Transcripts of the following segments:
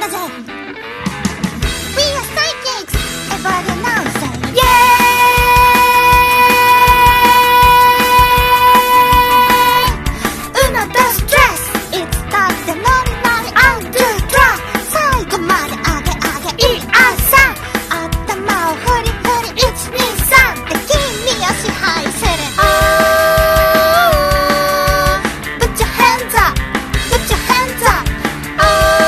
だぜ。 We are psychics, everybody now say yeah. Uno dos tres, it's got the money money undo drop. 最後まで上げ上げ1、2、3、頭を振り振り1、2、3で君を支配する。Oh, put your hands up, put your hands up. Oh,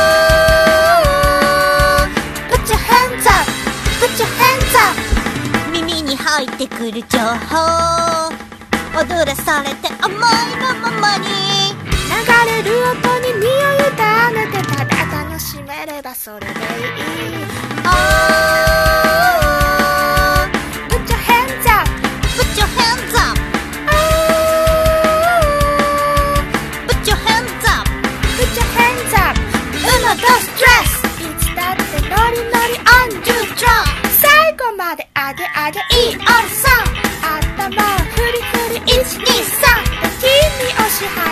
put your hands up, put your hands up. 耳に入ってくる情報、踊らされて思いのままに流れる音に身を委ねてただ楽しめればそれでいい。 Oh, Put your hands up, put your hands up. oh, Put your hands up. put your hands up. Uno dos tres, いつだってノリノリ undo drop. 最後まで上げ上げ 1、2、3、 頭を振り振り1、2、3で君を支配